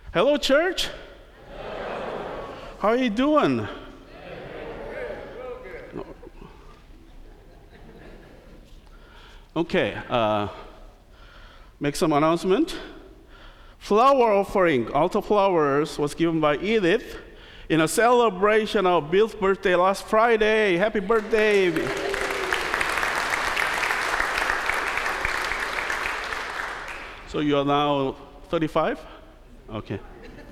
Hello, church. How are you doing? Okay, make some announcement. Flower offering, altar flowers, was given by Edith in a celebration of Bill's birthday last Friday. Happy birthday! So you are now 35? Okay.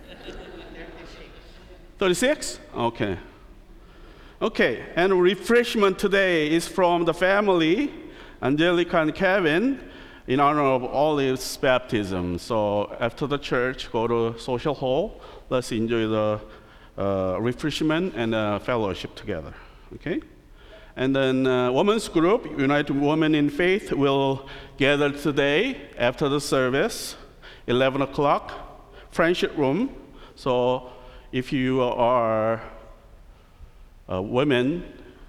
36? Okay. Okay, and refreshment today is from the family, Angelica and Kevin, in honor of Olive's baptism. So after the church, go to social hall. Let's enjoy the refreshment and fellowship together. Okay? And then women's group, United Women in Faith, will gather today after the service, 11 o'clock, friendship room. So if you are women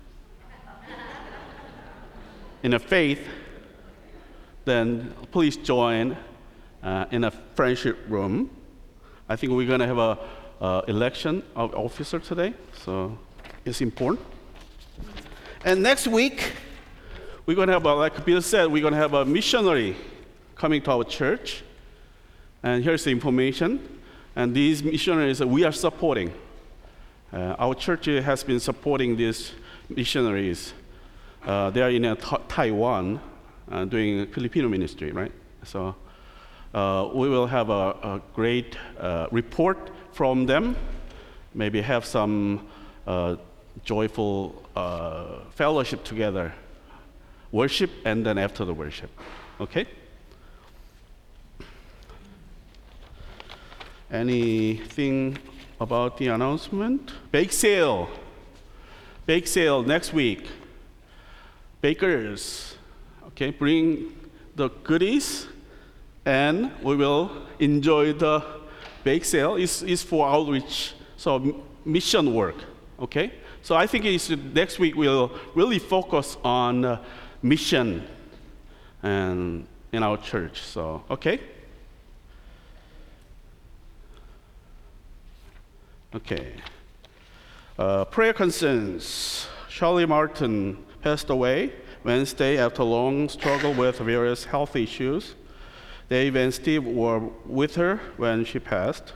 in a faith, then please join in a friendship room. I think we're going to have a election of officer today, so it's important. And next week, we're going to have, like Bill said, we're going to have a missionary coming to our church. And here's the information. And these missionaries we are supporting. Our church has been supporting these missionaries. They are in Taiwan doing Filipino ministry, right? So we will have a great report from them, maybe have some joyful fellowship together, worship, and then after the worship, okay? Anything about the announcement? Bake sale next week. Bakers, okay, bring the goodies, and we will enjoy the bake sale. It's for outreach, so mission work, okay? So I think next week we'll really focus on mission and in our church. So okay. Okay. Prayer concerns. Charlie Martin passed away Wednesday after a long struggle with various health issues. Dave and Steve were with her when she passed.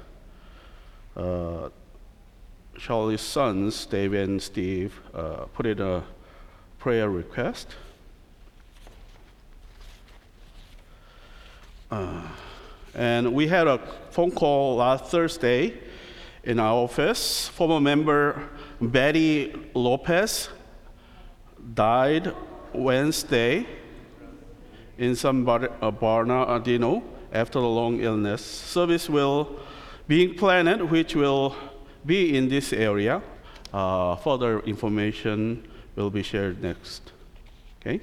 Charlie's sons, Dave and Steve, put in a prayer request. And we had a phone call last Thursday in our office. Former member Betty Lopez died Wednesday in San Bernardino after a long illness. Service will be planned, which will be in this area. Further information will be shared next. Okay?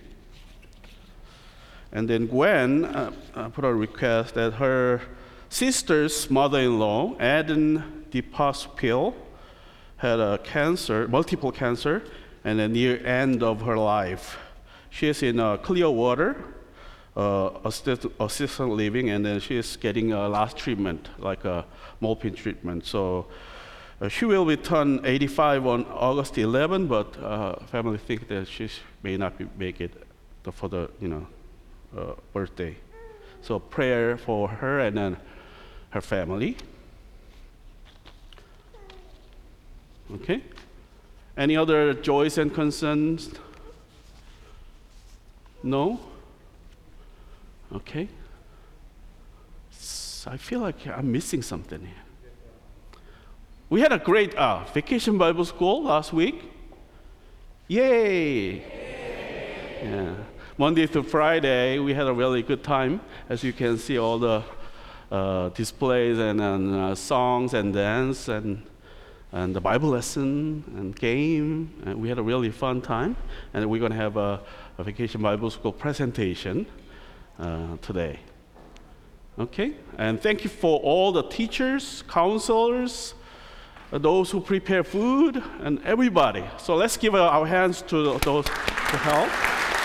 And then Gwen put a request that her sister's mother-in-law, Eden DePaspil, had a cancer, multiple cancer, and a near end of her life. She is in Clearwater, assisted living, and then she is getting a last treatment, like a morphine treatment. So she will be turned 85 on August 11, but family think that she may not make it for the birthday. So prayer for her and then her family. Okay. Any other joys and concerns? No? Okay. I feel like I'm missing something here. We had a great vacation Bible school last week. Yay! Yeah. Monday through Friday, we had a really good time. As you can see, all the displays and songs and dance and the Bible lesson and game. And we had a really fun time. And we're going to have a Vacation Bible School presentation today. Okay? And thank you for all the teachers, counselors, those who prepare food, and everybody. So let's give our hands to those who help.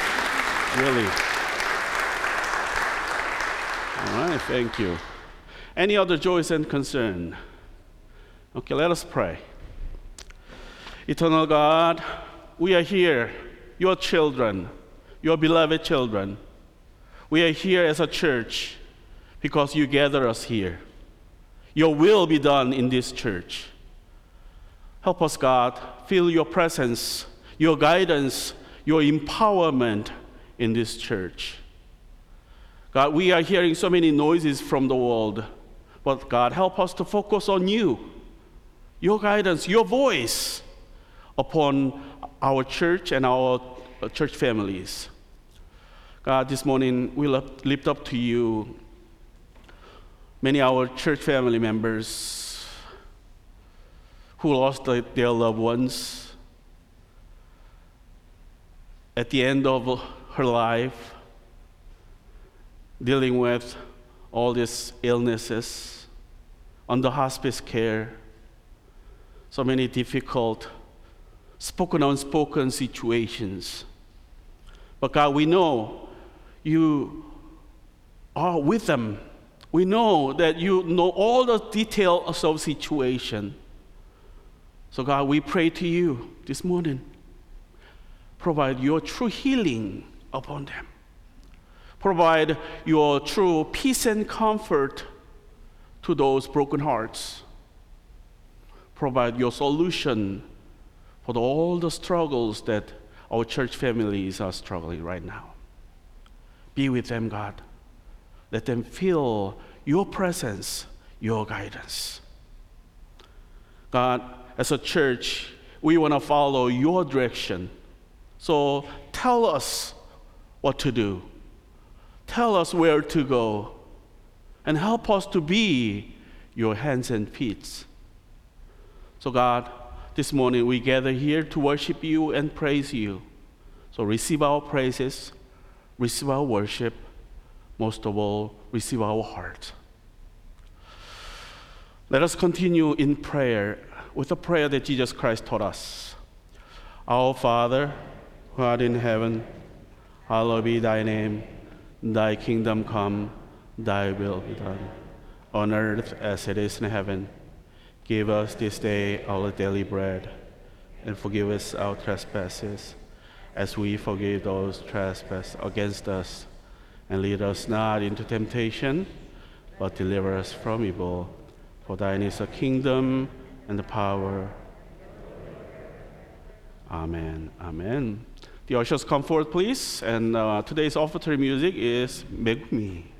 Really. All right, thank you. Any other joys and concern? Okay, let us pray. Eternal God, we are here, your children, your beloved children. We are here as a church because you gather us here. Your will be done in this church. Help us, God, feel your presence, your guidance, your empowerment in this church. God, we are hearing so many noises from the world, but God, help us to focus on you, your guidance, your voice upon our church and our church families. God, this morning we lift up to you many of our church family members who lost their loved ones at the end of her life, dealing with all these illnesses, under hospice care, so many difficult spoken, unspoken situations. But God, we know you are with them. We know that you know all the details of situation. So God, we pray to you this morning. Provide your true healing upon them. Provide your true peace and comfort to those broken hearts. Provide your solution for all the struggles that our church families are struggling right now. Be with them, God. Let them feel your presence, your guidance. God, as a church, we want to follow your direction. So tell us what to do. Tell us where to go. And help us to be your hands and feet. So God, this morning we gather here to worship you and praise you. So receive our praises, receive our worship, most of all, receive our heart. Let us continue in prayer with a prayer that Jesus Christ taught us. Our Father, who art in heaven, hallowed be thy name. Thy kingdom come, thy will be done, on earth as it is in heaven. Give us this day our daily bread, and forgive us our trespasses, as we forgive those trespass against us. And lead us not into temptation, but deliver us from evil. For thine is the kingdom and the power. Amen. Amen. The ushers come forward, please. And today's offertory music is Megumi.